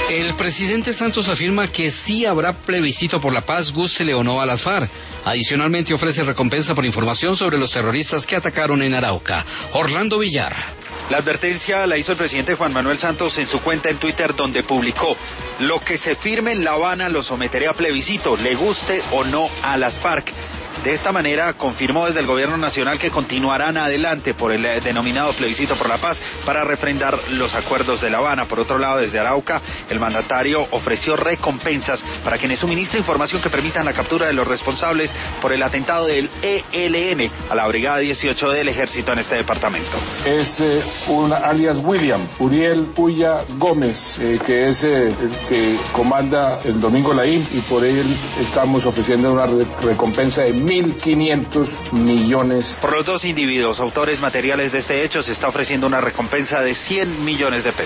El presidente Santos afirma que sí habrá plebiscito por la paz, gústele o no a las FARC. Adicionalmente ofrece recompensa por información sobre los terroristas que atacaron en Arauca. Orlando Villar. La advertencia la hizo el presidente Juan Manuel Santos en su cuenta en Twitter, donde publicó: lo que se firme en La Habana lo someteré a plebiscito, le guste o no a las FARC. De esta manera confirmó desde el gobierno nacional que continuarán adelante por el denominado plebiscito por la paz para refrendar los acuerdos de La Habana. Por otro lado, desde Arauca, el mandatario ofreció recompensas para quienes suministren información que permitan la captura de los responsables por el atentado del ELN a la Brigada 18 del Ejército en este departamento. Es un alias William Uriel Ulla Gómez, que es el que comanda el Domingo Laín, y por él estamos ofreciendo una recompensa de 1.500 millones. Por los dos individuos autores materiales de este hecho se está ofreciendo una recompensa de 100 millones de pesos.